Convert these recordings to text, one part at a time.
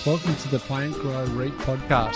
Welcome to the Plant Grow Reap podcast.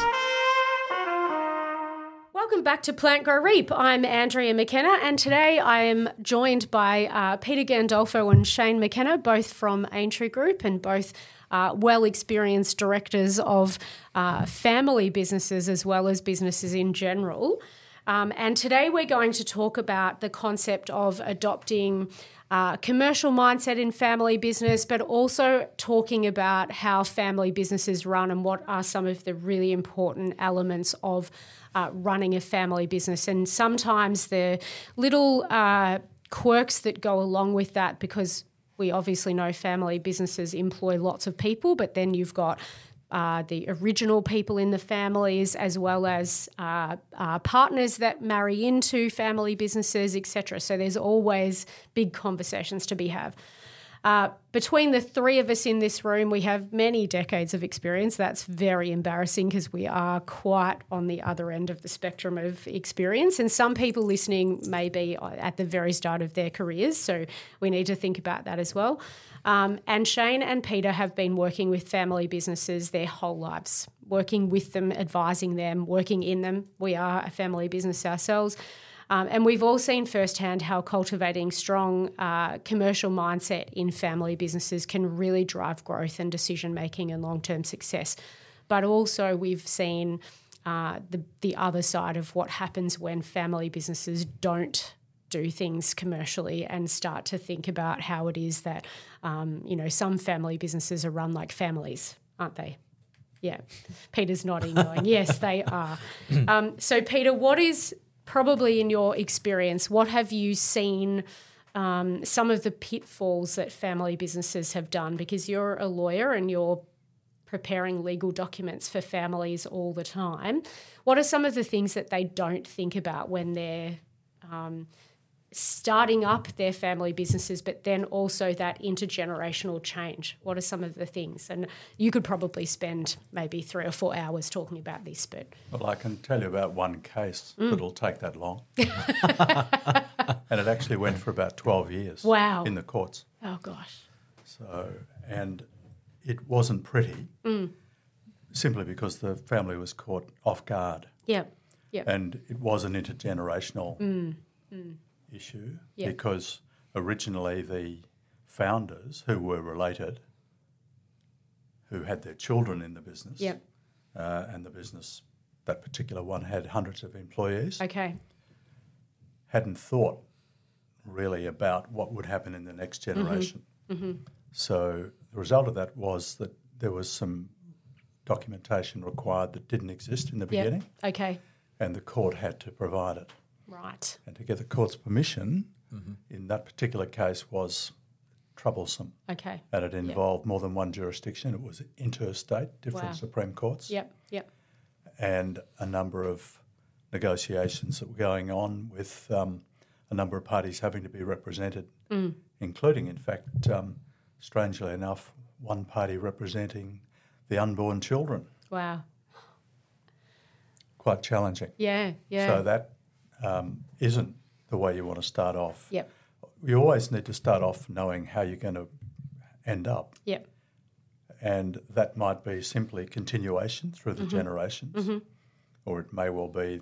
Welcome back to Plant Grow Reap. I'm Andrea McKenna, and today I am joined by Peter Gandolfo and Shane McKenna, both from Aintree Group and both well-experienced directors of family businesses as well as businesses in general. And today we're going to talk about the concept of adopting commercial mindset in family business, but also talking about how family businesses run and what are some of the really important elements of running a family business. And sometimes the little quirks that go along with that, because we obviously know family businesses employ lots of people, but then you've got the original people in the families, as well as partners that marry into family businesses, etc. So there's always big conversations to be had. Between the three of us in this room, we have many decades of experience. That's very embarrassing because we are quite on the other end of the spectrum of experience. And some people listening may be at the very start of their careers, so we need to think about that as well. And Shane and Peter have been working with family businesses their whole lives, working with them, advising them, working in them. We are a family business ourselves. And we've all seen firsthand how cultivating strong commercial mindset in family businesses can really drive growth and decision-making and long-term success. But also we've seen the other side of what happens when family businesses don't do things commercially and start to think about how it is that, some family businesses are run like families, aren't they? Yeah. Peter's nodding, going, yes, they are. So, Peter, what is... Probably in your experience, what have you seen some of the pitfalls that family businesses have done? Because you're a lawyer and you're preparing legal documents for families all the time. What are some of the things that they don't think about when they're starting up their family businesses, but then also that intergenerational change? What are some of the things? And you could probably spend maybe 3 or 4 hours talking about this, but... Well, I can tell you about one case that'll take that long. And it actually went for about 12 years in the courts. Oh, gosh. So, and it wasn't pretty simply because the family was caught off guard. Yep. And it was an intergenerational issue because originally the founders, who were related, who had their children in the business, and the business, that particular one, had hundreds of employees, hadn't thought really about what would happen in the next generation. So the result of that was that there was some documentation required that didn't exist in the beginning, and the court had to provide it. Right. And to get the court's permission in that particular case was troublesome. Okay. And it involved more than one jurisdiction. It was interstate, different Supreme Courts. Yep. And a number of negotiations that were going on with a number of parties having to be represented, including, in fact, strangely enough, one party representing the unborn children. Wow. Quite challenging. Yeah. So that isn't the way you want to start off. Yep. You always need to start off knowing how you're going to end up. Yep. And that might be simply continuation through the generations, or it may well be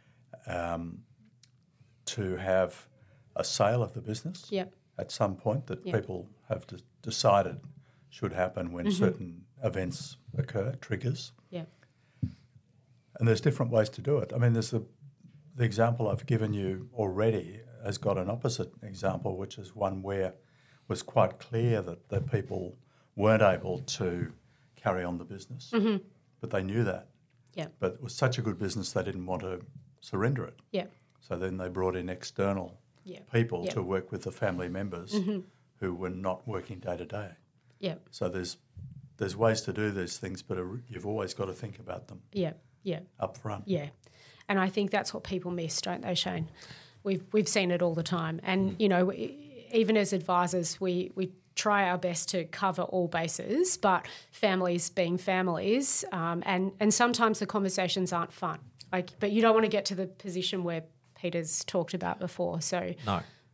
to have a sale of the business at some point that people have decided should happen when certain events occur, triggers. Yep. And there's different ways to do it. I mean, there's the example I've given you already has got an opposite example, which is one where it was quite clear that the people weren't able to carry on the business, but they knew that. Yeah. But it was such a good business they didn't want to surrender it. Yeah. So then they brought in external people to work with the family members who were not working day to day. Yeah. So there's ways to do these things, but you've always got to think about them. Up front. Yeah. And I think that's what people miss, don't they, Shane? We've seen it all the time. And, even as advisors, we try our best to cover all bases, but families being families, and sometimes the conversations aren't fun. But you don't want to get to the position where Peter's talked about before. So No.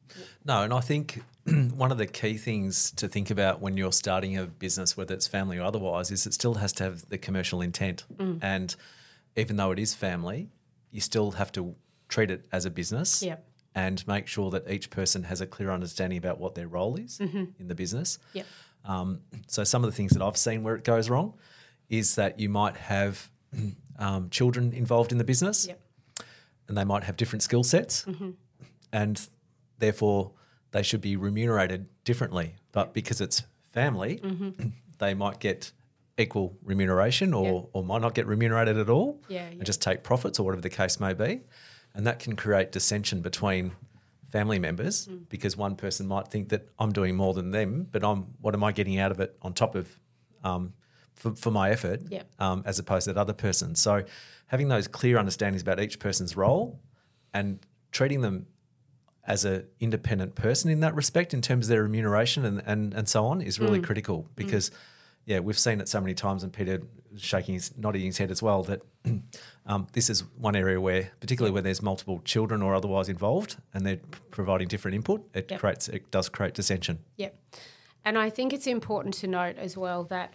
No, and I think one of the key things to think about when you're starting a business, whether it's family or otherwise, is it still has to have the commercial intent. And even though it is family, you still have to treat it as a business and make sure that each person has a clear understanding about what their role is in the business. Yep. So some of the things that I've seen where it goes wrong is that you might have children involved in the business and they might have different skill sets and therefore they should be remunerated differently. But because it's family, they might get equal remuneration or might not get remunerated at all and just take profits or whatever the case may be. And that can create dissension between family members because one person might think that I'm doing more than them, but what am I getting out of it on top of for my effort as opposed to that other person. So having those clear understandings about each person's role and treating them as an independent person in that respect in terms of their remuneration and so on is really critical because, we've seen it so many times and Peter nodding his head as well that this is one area where, particularly where there's multiple children or otherwise involved and they're providing different input, it does create dissension. Yep. And I think it's important to note as well that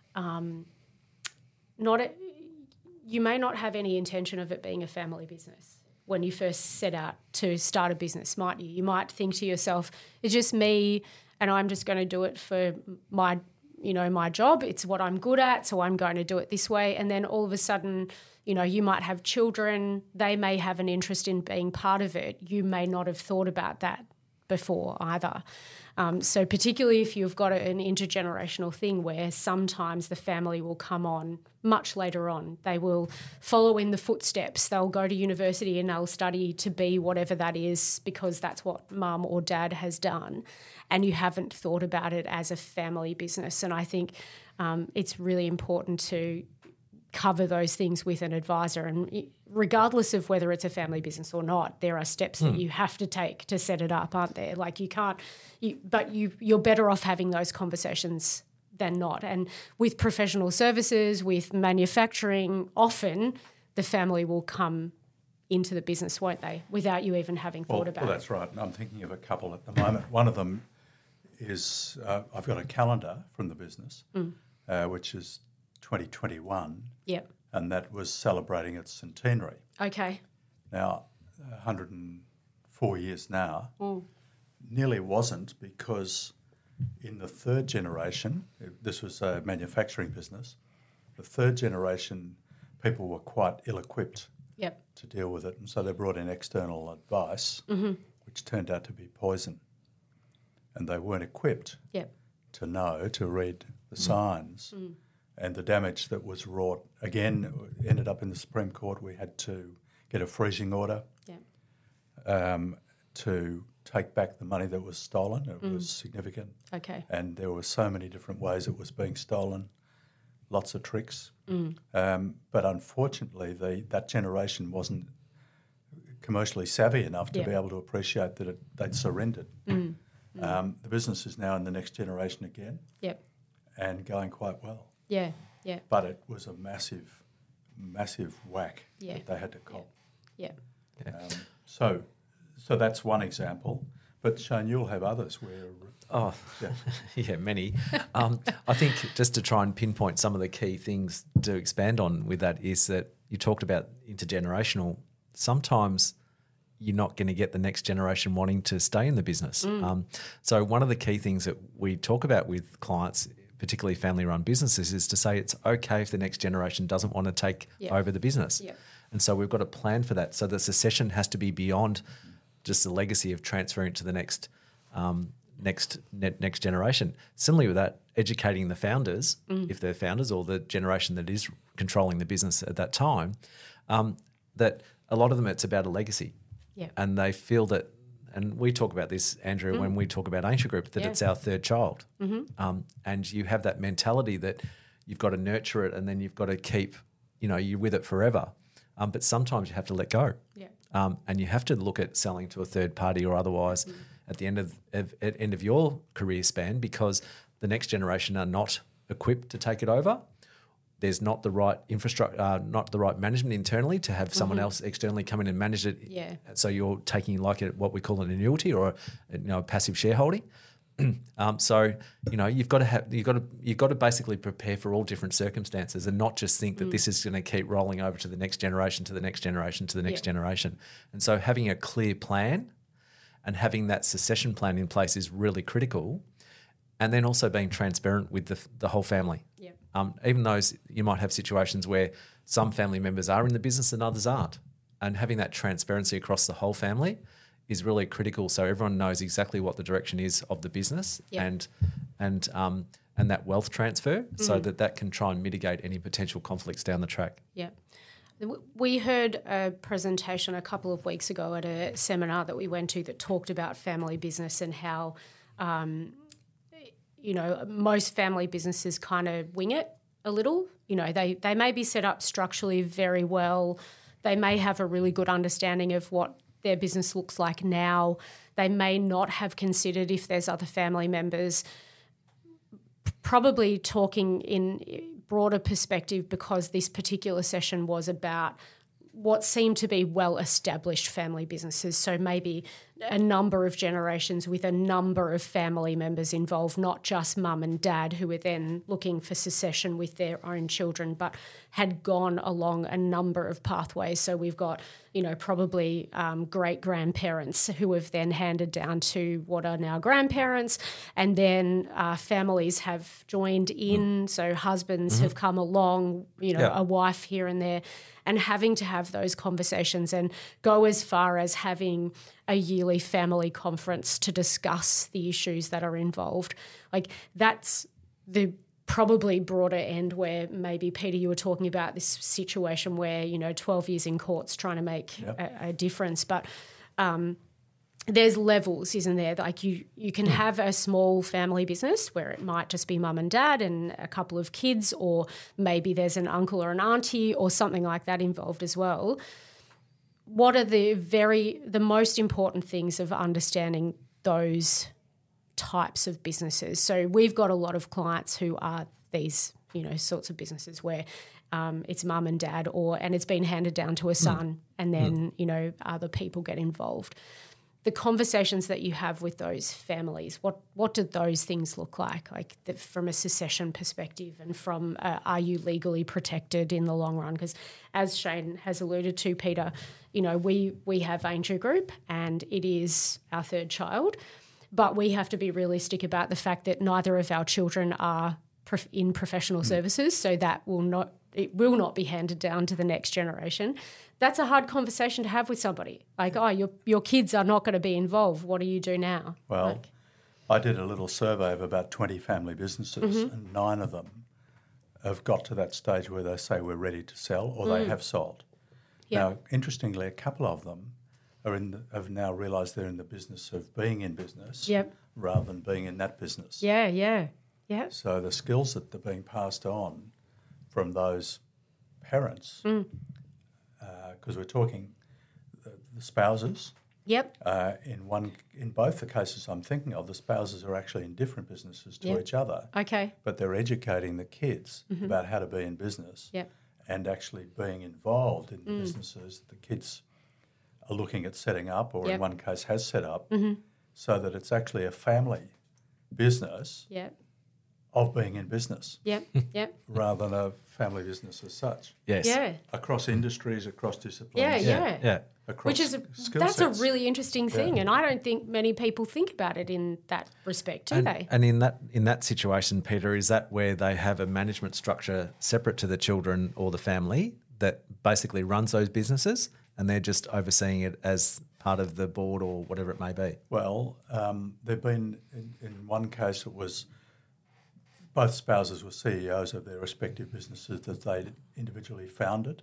you may not have any intention of it being a family business when you first set out to start a business, might you? You might think to yourself, it's just me and I'm just going to do it for my job. It's what I'm good at, so I'm going to do it this way. And then all of a sudden, you might have children. They may have an interest in being part of it. You may not have thought about that before either. So particularly if you've got an intergenerational thing where sometimes the family will come on much later on. They will follow in the footsteps. They'll go to university and they'll study to be whatever that is because that's what mum or dad has done, and you haven't thought about it as a family business. And I think it's really important to cover those things with an advisor, and regardless of whether it's a family business or not, there are steps that you have to take to set it up, aren't there? Like you're better off having those conversations than not. And with professional services, with manufacturing, often the family will come into the business, won't they, without you even having thought about it. Well, that's right. And I'm thinking of a couple at the moment. One of them is I've got a calendar from the business, which is 2021. Yep. And that was celebrating its centenary. Okay. Now, 104 years now, nearly wasn't because in the third generation, this was a manufacturing business, the third generation, people were quite ill-equipped to deal with it. And so they brought in external advice, which turned out to be poison. And they weren't equipped to read the signs. And the damage that was wrought, again, ended up in the Supreme Court. We had to get a freezing order to take back the money that was stolen. It was significant. Okay. And there were so many different ways it was being stolen, lots of tricks. But unfortunately, that generation wasn't commercially savvy enough to be able to appreciate that they'd surrendered. The business is now in the next generation again and going quite well. Yeah. But it was a massive, massive whack that they had to cop. So that's one example. But Shane, you'll have others where... many. I think just to try and pinpoint some of the key things to expand on with that is that you talked about intergenerational. Sometimes you're not going to get the next generation wanting to stay in the business. So one of the key things that we talk about with clients, particularly family-run businesses, is to say it's okay if the next generation doesn't want to take over the business. And so we've got a plan for that. So the succession has to be beyond just the legacy of transferring it to the next generation. Similarly with that, educating the founders, if they're founders or the generation that is controlling the business at that time, that a lot of them it's about a legacy. And they feel that, and we talk about this, Andrea, when we talk about Ancient Group, that it's our third child. And you have that mentality that you've got to nurture it and then you've got to keep, you're with it forever. But sometimes you have to let go. And you have to look at selling to a third party or otherwise at the end of your career span because the next generation are not equipped to take it over. there's not the right infrastructure, not the right management internally to have someone else externally come in and manage it. Yeah. So you're taking like what we call an annuity or a passive shareholding. So you've got to basically prepare for all different circumstances and not just think that this is going to keep rolling over to the next generation, to the next generation, to the next generation. And so having a clear plan and having that succession plan in place is really critical. And then also being transparent with the whole family. Yep. Even those you might have situations where some family members are in the business and others aren't. And having that transparency across the whole family is really critical, so everyone knows exactly what the direction is of the business and that wealth transfer, so that can try and mitigate any potential conflicts down the track. Yeah. We heard a presentation a couple of weeks ago at a seminar that we went to that talked about family business and how most family businesses kind of wing it a little. They may be set up structurally very well. They may have a really good understanding of what their business looks like now. They may not have considered if there's other family members. Probably talking in broader perspective, because this particular session was about what seemed to be well-established family businesses. So maybe a number of generations with a number of family members involved, not just mum and dad who were then looking for succession with their own children, but had gone along a number of pathways. So we've got, probably great-grandparents who have then handed down to what are now grandparents, and then families have joined in, so husbands have come along, a wife here and there, and having to have those conversations and go as far as having a yearly family conference to discuss the issues that are involved. Like, that's the probably broader end where maybe, Peter, you were talking about this situation where, 12 years in court's trying to make a difference. But there's levels, isn't there? Like you can have a small family business where it might just be mum and dad and a couple of kids, or maybe there's an uncle or an auntie or something like that involved as well. What are the most important things of understanding those types of businesses? So we've got a lot of clients who are these, sorts of businesses where it's mum and dad, and it's been handed down to a son, and then, other people get involved. The conversations that you have with those families, what do those things look like from a succession perspective, and from are you legally protected in the long run? Because as Shane has alluded to, Peter, we have Aintree Group and it is our third child, but we have to be realistic about the fact that neither of our children are in professional services, so that will not be handed down to the next generation. That's a hard conversation to have with somebody. Like, your kids are not going to be involved. What do you do now? Well, I did a little survey of about 20 family businesses, and 9 of them have got to that stage where they say we're ready to sell, or they have sold. Yep. Now, interestingly, a couple of them have now realised they're in the business of being in business rather than being in that business. Yeah. So the skills that are being passed on from those parents, because we're talking the spouses. Yep. In both the cases I'm thinking of, the spouses are actually in different businesses to each other. Okay. But they're educating the kids about how to be in business and actually being involved in the businesses the kids are looking at setting up, or in one case has set up, so that it's actually a family business of being in business. Rather than a family business as such. Yes. Yeah. Across industries, across disciplines. Yeah. Across that's a really interesting thing, and I don't think many people think about it in that respect, do they? And in that situation, Peter, is that where they have a management structure separate to the children or the family that basically runs those businesses, and they're just overseeing it as part of the board or whatever it may be? Well, there've been in one case it was both spouses were CEOs of their respective businesses that they individually founded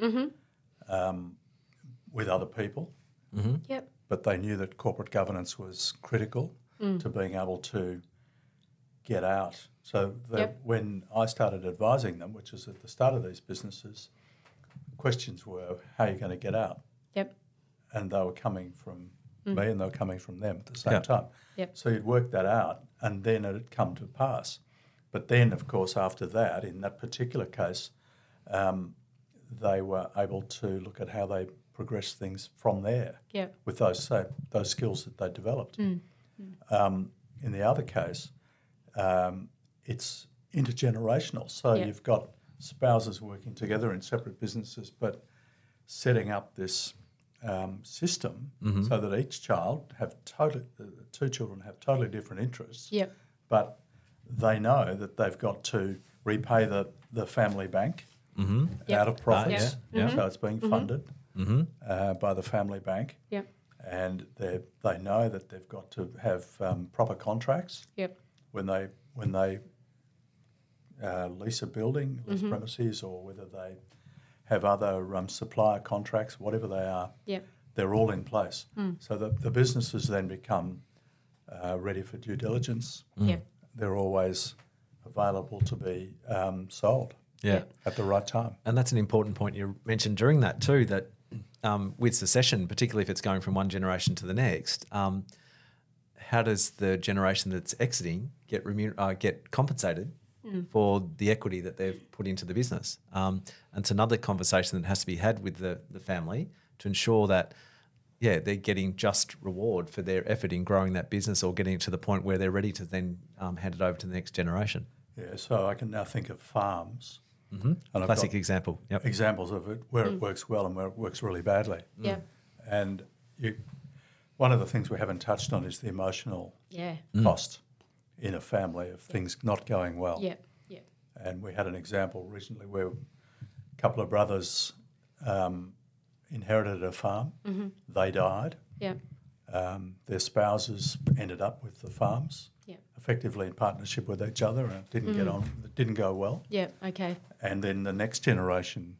with other people. Yep. But they knew that corporate governance was critical to being able to get out. So when I started advising them, which is at the start of these businesses, questions were, how are you going to get out? Yep. And they were coming from me and they were coming from them at the same time. Yep. So you'd work that out, and then it had come to pass. But then, of course, after that, in that particular case, they were able to look at how they progress things from there with those skills that they developed. In the other case, it's intergenerational. So you've got spouses working together in separate businesses, but setting up this system so that each child the two children have totally different interests. Yep. But they know that they've got to repay the family bank out of profits. So it's being funded by the family bank. Yep. And they know that they've got to have proper contracts. Yep. When they lease a building, lease premises, or whether they have other supplier contracts, whatever they are, they're all in place. So the businesses then become ready for due diligence. They're always available to be sold at the right time. And that's an important point you mentioned during that too, that with succession, particularly if it's going from one generation to the next, how does the generation that's exiting get compensated for the equity that they've put into the business? And it's another conversation that has to be had with the family to ensure that, they're getting just reward for their effort in growing that business or getting it to the point where they're ready to then hand it over to the next generation. Yeah, so I can now think of farms. And classic example. Yep. Examples of it where it works well and where it works really badly. Yeah. And one of the things we haven't touched on is the emotional cost in a family of things not going well. Yeah. Yeah. And we had an example recently where a couple of brothers inherited a farm. They died. Yeah. Their spouses ended up with the farms, effectively in partnership with each other, and it didn't get on. It didn't go well. Yeah. Okay. And then the next generation,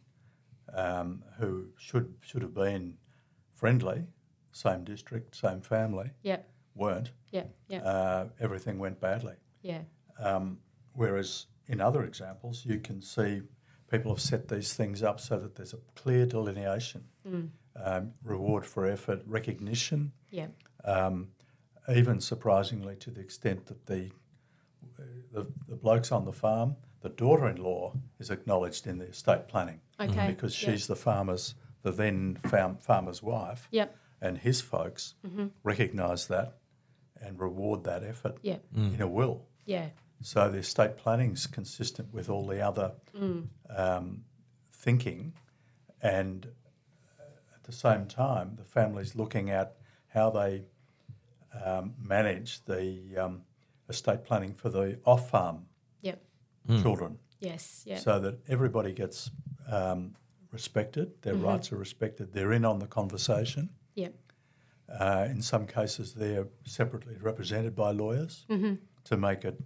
who should have been friendly, same district, same family, weren't. Yeah. Yeah. Everything went badly. Yeah. Whereas in other examples, you can see people have set these things up so that there's a clear delineation, reward for effort, recognition. Yeah. Even surprisingly, to the extent that the blokes on the farm, the daughter-in-law is acknowledged in the estate planning. Okay. Because she's the then farmer's wife. Yep. And his folks recognise that and reward that effort in a will. Yeah. So the estate planning's consistent with all the other thinking, and at the same time, the family's looking at how they manage the estate planning for the off-farm children. Yes. Yeah. So that everybody gets respected, their rights are respected, they're in on the conversation. Yep. In some cases, they're separately represented by lawyers to make it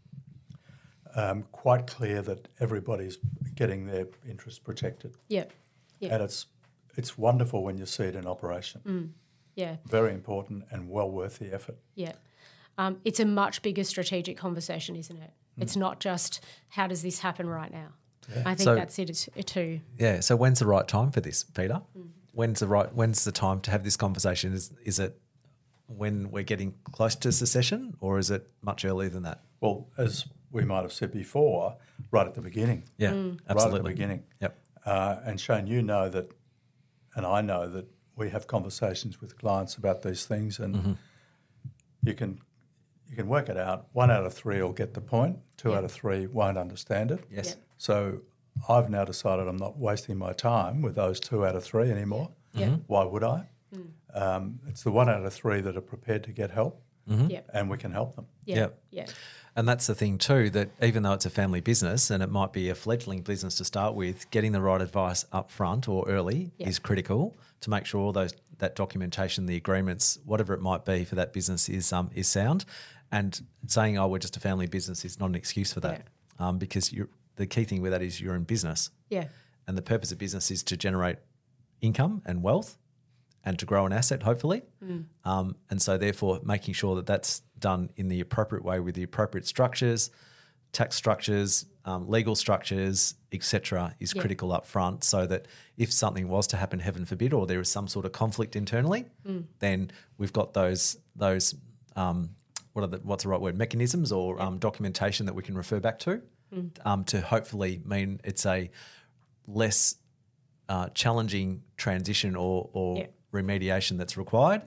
quite clear that everybody's getting their interests protected. Yep. Yep. And it's wonderful when you see it in operation. Yeah. Very important and well worth the effort. Yeah. It's a much bigger strategic conversation, isn't it? It's not just how does this happen right now. Yeah. I think that's it too. Yeah. So when's the right time for this, Peter? When's the time to have this conversation? Is it when we're getting close to secession, or is it much earlier than that? Well, as we might have said before, right at the beginning. Yeah, absolutely. Right at the beginning. Yep. And Shane, you know that, and I know that we have conversations with clients about these things, and you can work it out. 1 out of 3 will get the point. 2 out of 3 won't understand it. Yes. So I've now decided I'm not wasting my time with those 2 out of 3 anymore. Why would I? It's the 1 out of 3 that are prepared to get help, and we can help them. Yeah. And that's the thing too, that even though it's a family business and it might be a fledgling business to start with, getting the right advice up front or early is critical to make sure all that documentation, the agreements, whatever it might be for that business is sound. And saying, we're just a family business is not an excuse for that, because the key thing with that is you're in business. Yeah. And the purpose of business is to generate income and wealth and to grow an asset, hopefully. And so therefore making sure that that's done in the appropriate way with the appropriate structures, tax structures, legal structures, etc., is critical up front, so that if something was to happen, heaven forbid, or there is some sort of conflict internally, then we've got those what's the right word, mechanisms or documentation that we can refer back to hopefully mean it's a less challenging transition or remediation that's required,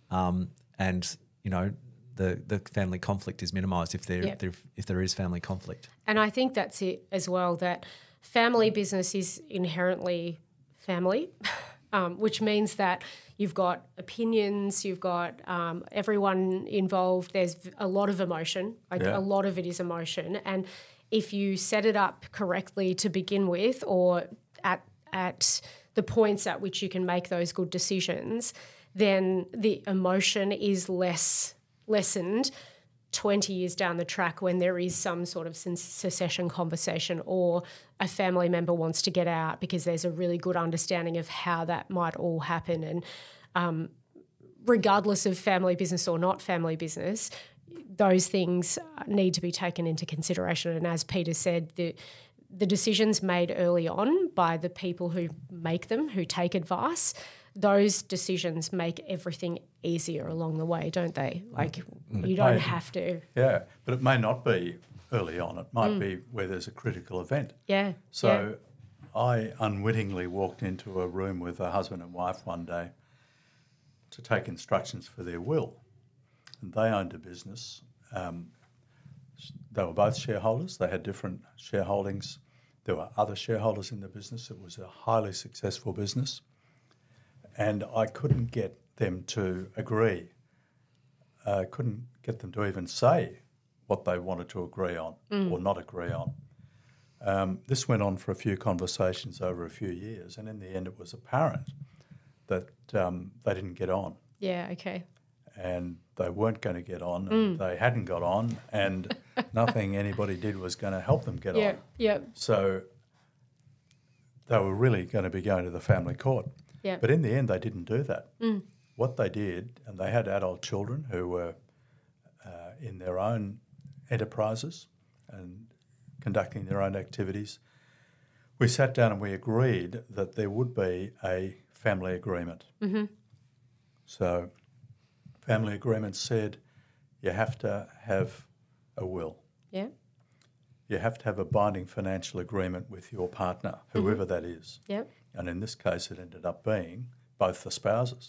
and the family conflict is minimised if there is family conflict. And I think that's it as well, that family business is inherently family, which means that you've got opinions, you've got everyone involved. There's a lot of emotion. A lot of it is emotion. And if you set it up correctly to begin with, or at the points at which you can make those good decisions, then the emotion is lessened 20 years down the track when there is some sort of secession conversation, or a family member wants to get out, because there's a really good understanding of how that might all happen. And regardless of family business or not family business, those things need to be taken into consideration. And as Peter said, the decisions made early on by the people who make them, who take advice, those decisions make everything easier along the way, don't they? Like, you don't have to. Yeah, but it may not be early on. It might be where there's a critical event. Yeah. So I unwittingly walked into a room with a husband and wife one day to take instructions for their will. And they owned a business. They were both shareholders. They had different shareholdings. There were other shareholders in the business. It was a highly successful business. And I couldn't get them to agree. I couldn't get them to even say what they wanted to agree on or not agree on. This went on for a few conversations over a few years, and in the end it was apparent that they didn't get on. Yeah, okay. And they weren't going to get on, and they hadn't got on, and nothing anybody did was going to help them get on. Yeah. So they were really going to be going to the family court. Yeah. But in the end, they didn't do that. What they did, and they had adult children who were in their own enterprises and conducting their own activities. We sat down and we agreed that there would be a family agreement. Mm-hmm. So family agreement said you have to have a will. Yeah. You have to have a binding financial agreement with your partner, whoever that is. Yep. And in this case, it ended up being both the spouses.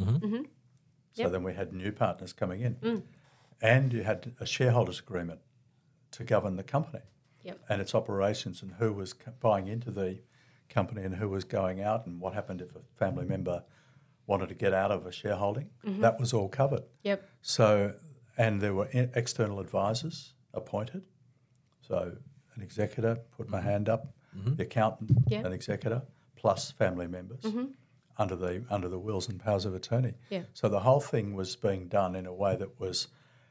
So then we had new partners coming in. And you had a shareholders agreement to govern the company and its operations, and who was buying into the company and who was going out, and what happened if a family member wanted to get out of a shareholding. That was all covered. Yep. So, and there were external advisors appointed. So an executor, put my hand up, the accountant, an executor, plus family members under the wills and powers of attorney. Yeah. So the whole thing was being done in a way that was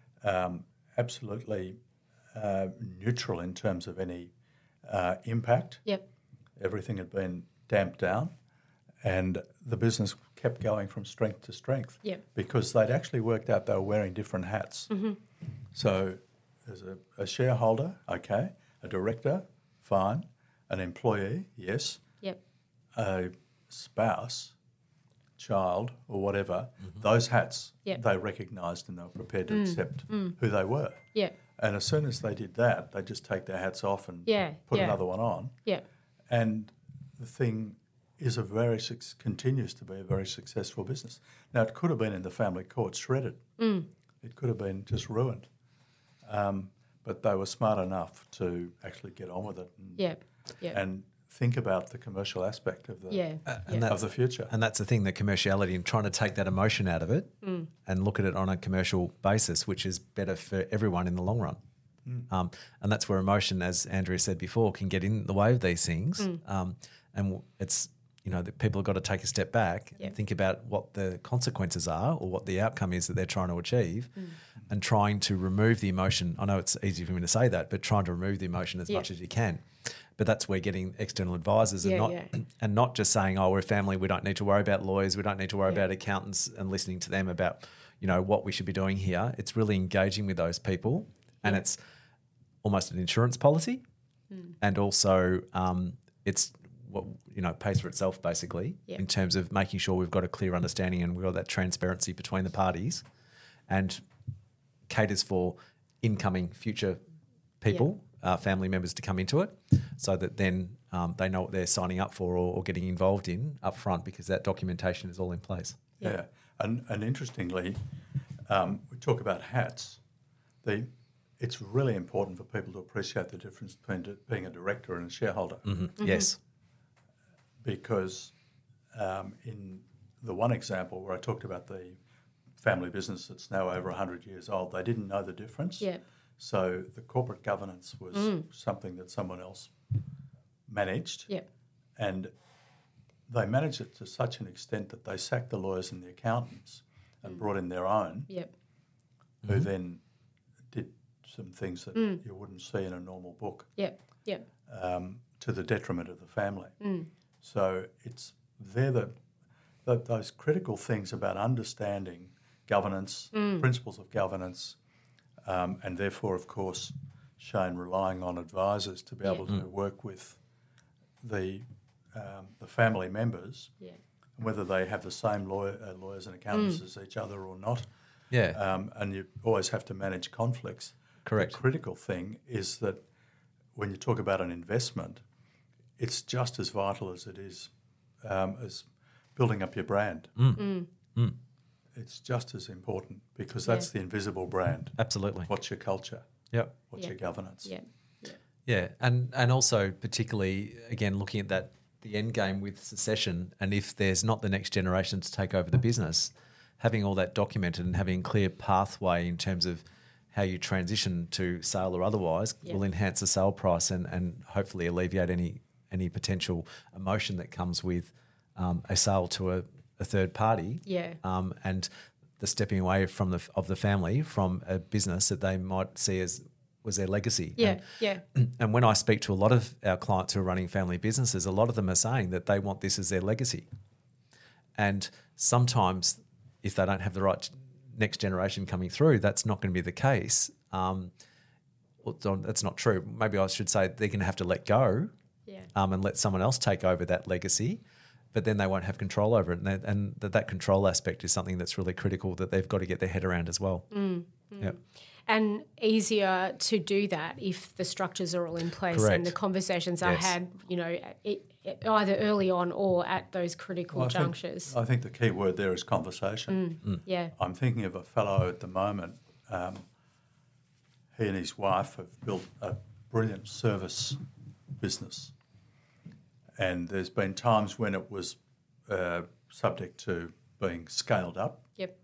absolutely neutral in terms of any impact. Yep. Everything had been damped down, and the business kept going from strength to strength because they'd actually worked out they were wearing different hats. So there's a shareholder, okay, a director, fine, an employee, yes, a spouse, child, or whatever, those hats they recognised and they were prepared to accept who they were. Yeah. And as soon as they did that, they just take their hats off and put another one on. Yeah. And the thing is continues to be a very successful business. Now, it could have been in the family court shredded. It could have been just ruined. But they were smart enough to actually get on with it and think about the commercial aspect of the future. And that's the thing, the commerciality, and trying to take that emotion out of it and look at it on a commercial basis, which is better for everyone in the long run. And that's where emotion, as Andrea said before, can get in the way of these things. And it's, that people have got to take a step back and think about what the consequences are or what the outcome is that they're trying to achieve, and trying to remove the emotion. I know it's easy for me to say that, but trying to remove the emotion as much as you can. But that's where getting external advisors and not just saying, oh, we're a family, we don't need to worry about lawyers, we don't need to worry about accountants, and listening to them about, what we should be doing here. It's really engaging with those people, and it's almost an insurance policy, and also it's what pays for itself basically in terms of making sure we've got a clear understanding and we've got that transparency between the parties, and caters for incoming future people, family members to come into it, so that then they know what they're signing up for or getting involved in up front, because that documentation is all in place. Yeah. And interestingly, we talk about hats. It's really important for people to appreciate the difference between being a director and a shareholder. Yes. Because in the one example where I talked about the family business that's now over 100 years old, they didn't know the difference. Yeah. So the corporate governance was something that someone else managed. Yeah. And they managed it to such an extent that they sacked the lawyers and the accountants and brought in their own, who then did some things that you wouldn't see in a normal book. To the detriment of the family. So they're those critical things about understanding governance, principles of governance, and therefore, of course, Shane relying on advisors to be able to work with the family members, whether they have the same lawyers and accountants as each other or not. And you always have to manage conflicts. Correct. The critical thing is that when you talk about an investment, it's just as vital as it is as building up your brand. It's just as important, because that's the invisible brand. Absolutely. What's your culture? Yep. What's your governance? Yeah, and also particularly, again, looking at the end game with succession, and if there's not the next generation to take over the business, having all that documented and having a clear pathway in terms of how you transition to sale or otherwise will enhance the sale price and hopefully alleviate any potential emotion that comes with a sale to a third party. And the stepping away from the family from a business that they might see as was their legacy. And when I speak to a lot of our clients who are running family businesses, a lot of them are saying that they want this as their legacy. And sometimes if they don't have the right next generation coming through, that's not going to be the case. Well, that's not true. Maybe I should say they're going to have to let go and let someone else take over that legacy, but then they won't have control over it. And that control aspect is something that's really critical that they've got to get their head around as well. And easier to do that if the structures are all in place. Correct. And the conversations are had, either early on or at those critical junctures. I think the key word there is conversation. I'm thinking of a fellow at the moment. He and his wife have built a brilliant service business. And there's been times when it was subject to being scaled up.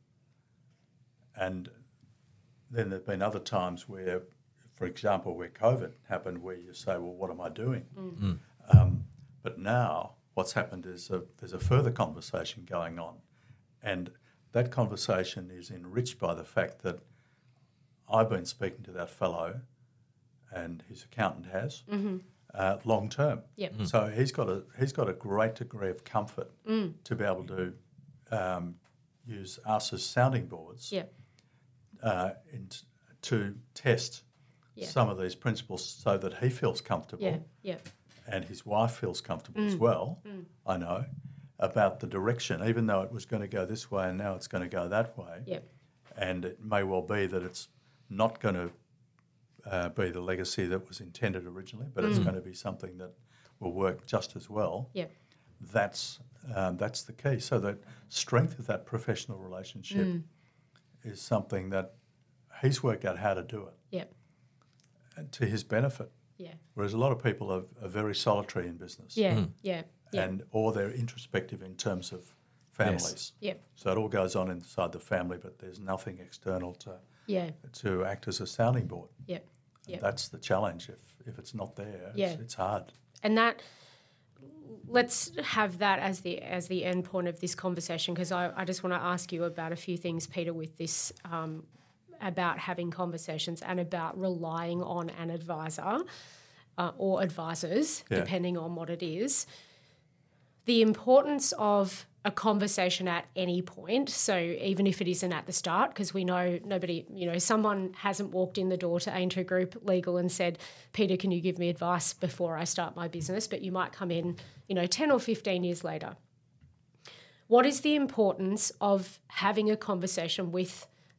And then there have been other times where, for example, where COVID happened, where you say, well, what am I doing? But now what's happened is there's a further conversation going on. And that conversation is enriched by the fact that I've been speaking to that fellow and his accountant has long term. So he's got a great degree of comfort to be able to use us as sounding boards to test some of these principles so that he feels comfortable and his wife feels comfortable as well, I know, about the direction, even though it was going to go this way and now it's going to go that way. And it may well be that it's not going to be the legacy that was intended originally, but it's going to be something that will work just as well. That's the key. So the strength of that professional relationship is something that he's worked out how to do it and to his benefit. Whereas a lot of people are very solitary in business. And or they're introspective in terms of families. So it all goes on inside the family, but there's nothing external to act as a sounding board. And that's the challenge. If it's not there, it's hard. And that, let's have that as the end point of this conversation, because I just want to ask you about a few things, Peter, with this about having conversations and about relying on an advisor or advisors, depending on what it is. The importance of a conversation at any point, so even if it isn't at the start, because we know someone hasn't walked in the door to Aintree Group Legal and said, Peter, can you give me advice before I start my business? But you might come in, 10 or 15 years later. What is the importance of having a conversation with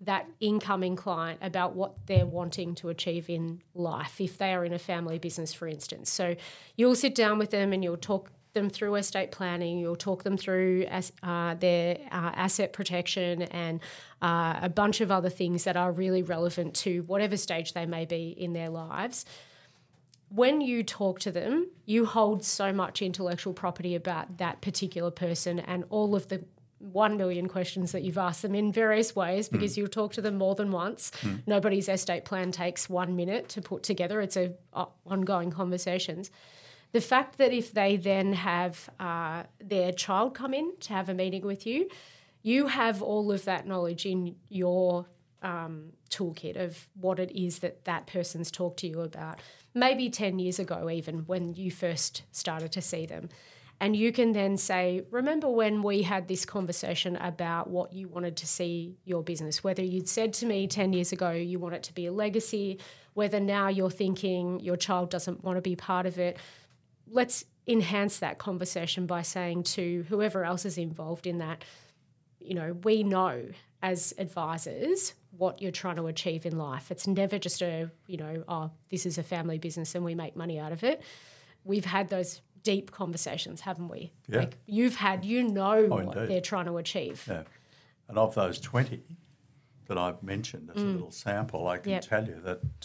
that incoming client about what they're wanting to achieve in life if they are in a family business, for instance. So you'll sit down with them and you'll talk them through estate planning, you'll talk them through their asset protection and a bunch of other things that are really relevant to whatever stage they may be in their lives. When you talk to them, you hold so much intellectual property about that particular person and all of the 1 million questions that you've asked them in various ways, because you'll talk to them more than once. Nobody's estate plan takes 1 minute to put together. It's ongoing conversations. The fact that if they then have their child come in to have a meeting with you, you have all of that knowledge in your toolkit of what it is that person's talked to you about, maybe 10 years ago even, when you first started to see them. And you can then say, remember when we had this conversation about what you wanted to see your business, whether you'd said to me 10 years ago you want it to be a legacy, whether now you're thinking your child doesn't want to be part of it. Let's enhance that conversation by saying to whoever else is involved in that, we know as advisors what you're trying to achieve in life. It's never just this is a family business and we make money out of it. We've had those deep conversations, haven't we? Yeah. Like what indeed. they're trying to achieve. Yeah. And of those 20 that I've mentioned as a little sample, I can tell you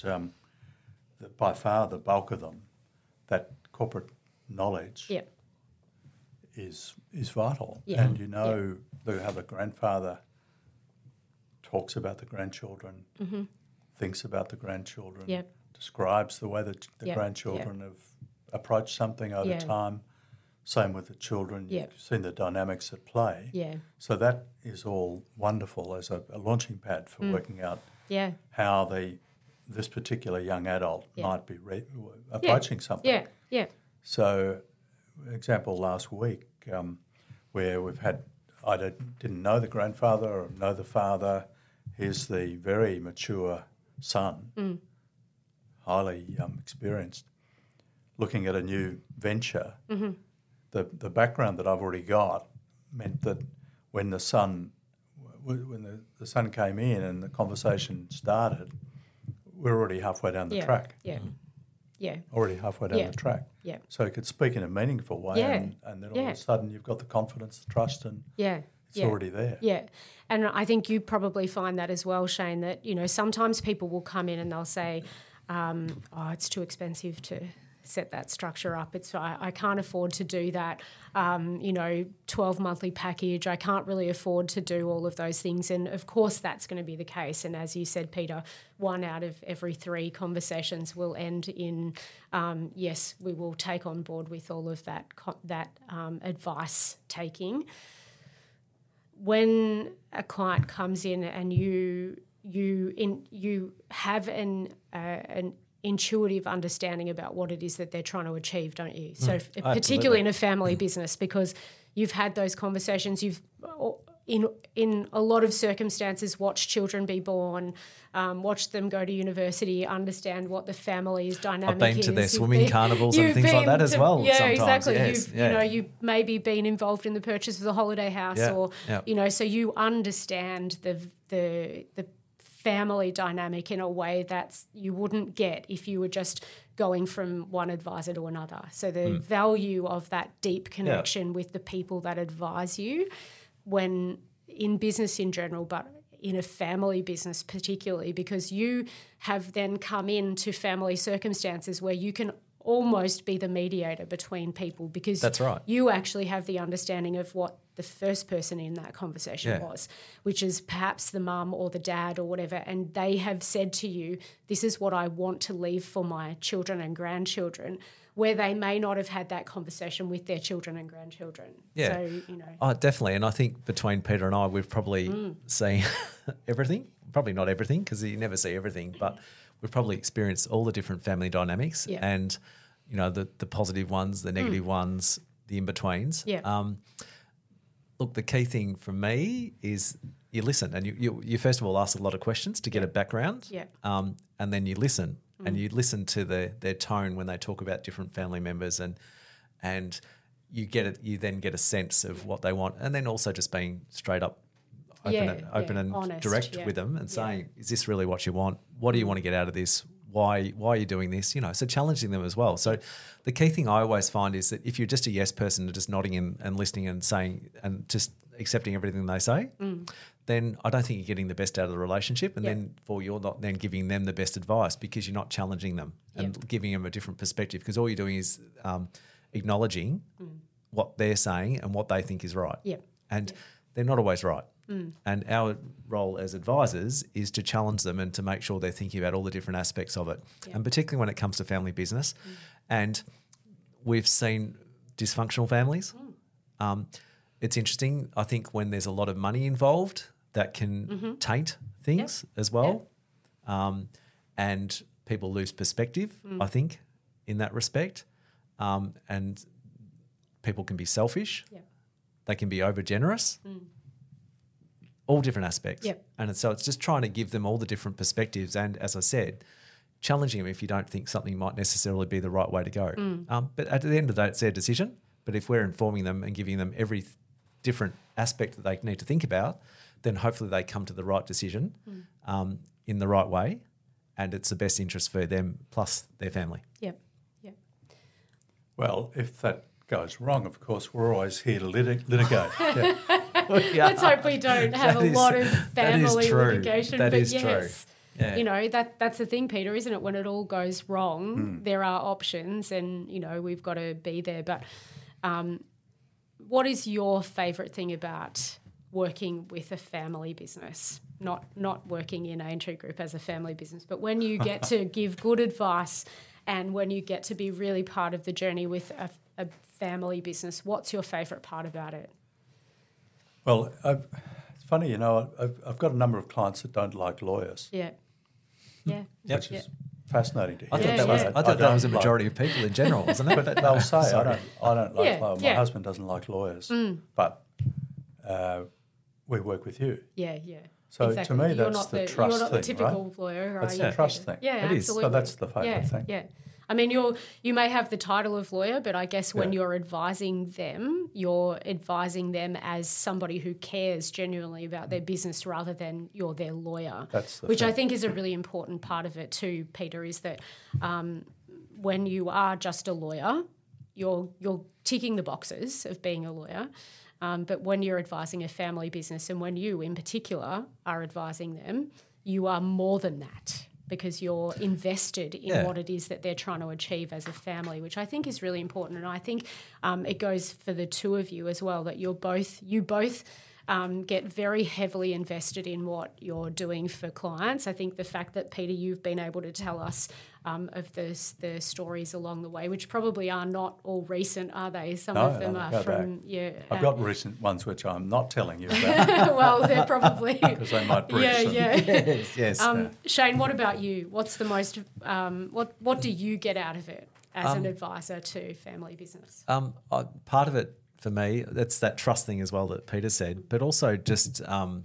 that by far the bulk of them, that corporate knowledge is vital. Yeah. And how the grandfather talks about the grandchildren, thinks about the grandchildren, describes the way that the grandchildren have approached something over time. Same with the children. You've seen the dynamics at play. Yeah. So that is all wonderful as a launching pad for working out how this particular young adult might be approaching something. Yeah, yeah. So, example last week where I didn't know the grandfather or know the father. Here's the very mature son, highly experienced, looking at a new venture. The background that I've already got meant that when the son came in and the conversation started, we're already halfway down the track. Yeah. Yeah. Already halfway down the track. Yeah. So you could speak in a meaningful way and then all of a sudden you've got the confidence, the trust, and it's already there. Yeah. And I think you probably find that as well, Shane, that, sometimes people will come in and they'll say, it's too expensive to set that structure up. I can't afford to do that, 12 monthly package. I can't really afford to do all of those things. And of course that's going to be the case. And as you said, Peter, 1 out of every 3 conversations will end in, yes, we will take on board with all of that advice taking. When a client comes in and you have an intuitive understanding about what it is that they're trying to achieve, don't you? So particularly in a family business, because you've had those conversations, you've in a lot of circumstances watched children be born, watched them go to university, understand what the family's dynamic is. I've been to their swimming carnivals and things like that as well. Yeah, sometimes. exactly. Yes, you've maybe been involved in the purchase of the holiday house, so you understand the family dynamic in a way that you wouldn't get if you were just going from one advisor to another. So the value of that deep connection with the people that advise you, when in business in general, but in a family business particularly, because you have then come into family circumstances where you can almost be the mediator between people, because that's right. You actually have the understanding of what the first person in that conversation was, which is perhaps the mum or the dad or whatever, and they have said to you, this is what I want to leave for my children and grandchildren, where they may not have had that conversation with their children and grandchildren. Yeah. So, Oh, definitely. And I think between Peter and I, we've probably seen everything. Probably not everything, because you never see everything, but we've probably experienced all the different family dynamics and, the positive ones, the negative ones, the in-betweens. Yeah. Look, the key thing for me is you listen, and you first of all ask a lot of questions to get a background, and then you listen, and you listen to their tone when they talk about different family members, and you then get a sense of what they want, and then also just being straight up open and honest, direct with them and saying, is this really what you want? What do you want to get out of this? Why are you doing this? So challenging them as well. So the key thing I always find is that if you're just a yes person and just nodding in and listening and saying and just accepting everything they say, then I don't think you're getting the best out of the relationship. And then you're not then giving them the best advice because you're not challenging them and giving them a different perspective, because all you're doing is acknowledging what they're saying and what they think is right. And they're not always right. And our role as advisors is to challenge them and to make sure they're thinking about all the different aspects of it, and particularly when it comes to family business. And we've seen dysfunctional families. It's interesting. I think when there's a lot of money involved, that can taint things as well. And people lose perspective, I think, in that respect. And people can be selfish. They can be over-generous. All different aspects. And so it's just trying to give them all the different perspectives and, as I said, challenging them if you don't think something might necessarily be the right way to go. But at the end of the day, it's their decision. But if we're informing them and giving them every different aspect that they need to think about, then hopefully they come to the right decision in the right way, and it's the best interest for them plus their family. Well, if that goes wrong, of course, we're always here to litigate. Let's hope we don't have a lot of family litigation. That is true. Yeah. That's the thing, Peter, isn't it? When it all goes wrong, there are options, and we've got to be there. But what is your favourite thing about working with a family business? Not working in Aintree Group as a family business, but when you get to give good advice and when you get to be really part of the journey with a family business, what's your favourite part about it? Well, it's funny, I've got a number of clients that don't like lawyers. Which is fascinating to hear. I thought that was a majority of people in general, wasn't it? But they'll say, I don't like lawyers. My husband doesn't like lawyers, but we work with you. So to me, that's the trust thing, You're not the typical lawyer, That's the trust thing. Yeah, it absolutely. So that's the favourite thing. I mean, you may have the title of lawyer, but I guess when you're advising them, you're advising them as somebody who cares genuinely about their business rather than you're their lawyer. That's the which thing. I think is a really important part of it too, Peter, is that when you are just a lawyer, you're ticking the boxes of being a lawyer. But when you're advising a family business, and when you in particular are advising them, you are more than that, because you're invested in what it is that they're trying to achieve as a family, which I think is really important. And I think it goes for the two of you as well, that you both get very heavily invested in what you're doing for clients. I think the fact that, Peter, you've been able to tell us of the stories along the way, which probably are not all recent, are they? Some of them are from... I've got recent ones which I'm not telling you about. Well, they're probably... Because they might breach them. Yes. Shane, what about you? What's the most... what do you get out of it as an advisor to family business? Part of it, for me, that's that trust thing as well that Peter said, but also just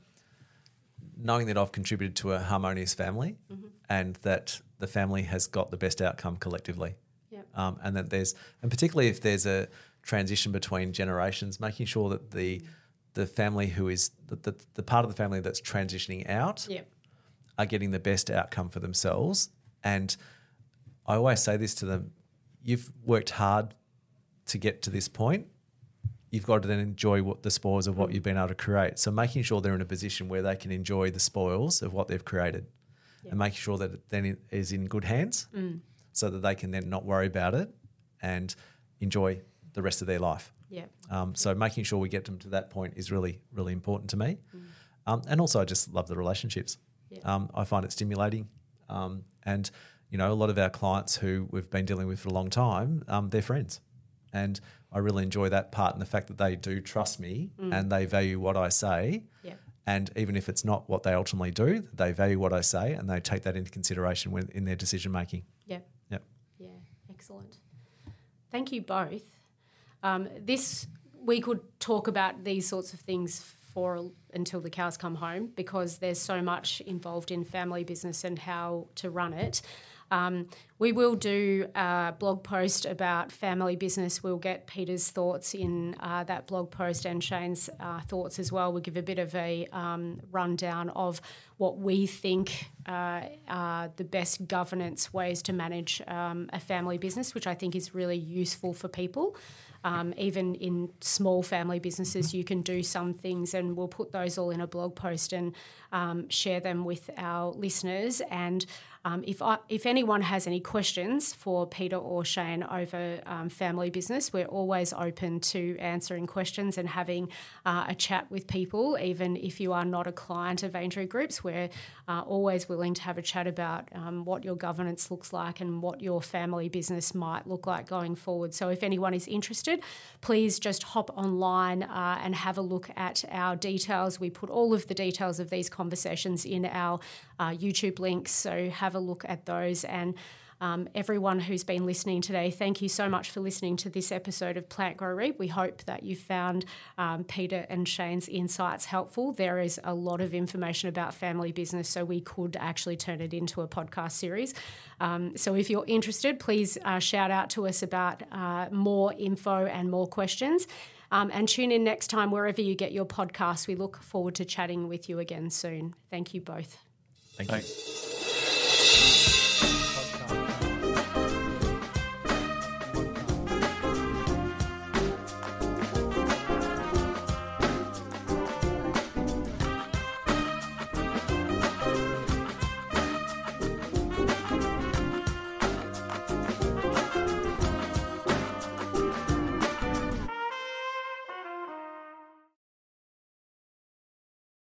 knowing that I've contributed to a harmonious family and that the family has got the best outcome collectively. And that and particularly if there's a transition between generations, making sure that the family who is the part of the family that's transitioning out are getting the best outcome for themselves. And I always say this to them: you've worked hard to get to this point. You've got to then enjoy the spoils of what you've been able to create. So making sure they're in a position where they can enjoy the spoils of what they've created, and making sure that it then is in good hands, so that they can then not worry about it and enjoy the rest of their life. So making sure we get them to that point is really, really important to me. And also I just love the relationships. I find it stimulating. And, a lot of our clients who we've been dealing with for a long time, they're friends. And I really enjoy that part, and the fact that they do trust me and they value what I say. And even if it's not what they ultimately do, they value what I say and they take that into consideration in their decision making. Yeah, excellent. Thank you both. We could talk about these sorts of things until the cows come home, because there's so much involved in family business and how to run it. We will do a blog post about family business. We'll get Peter's thoughts in that blog post and Shane's thoughts as well. We'll give a bit of a rundown of what we think are the best governance ways to manage a family business, which I think is really useful for people. Even in small family businesses, you can do some things, and we'll put those all in a blog post and share them with our listeners. And if anyone has any questions for Peter or Shane over family business, we're always open to answering questions and having a chat with people. Even if you are not a client of Aintree Groups, we're always willing to have a chat about what your governance looks like and what your family business might look like going forward. So if anyone is interested, please just hop online and have a look at our details. We put all of the details of these conversations in our YouTube links, so have a look at those. And everyone who's been listening today, thank you so much for listening to this episode of Plant Grow Reap. We hope that you found Peter and Shane's insights helpful. There is a lot of information about family business, so we could actually turn it into a podcast series. So if you're interested, please shout out to us about more info and more questions. And tune in next time wherever you get your podcast. We look forward to chatting with you again soon. Thank you both. Thanks.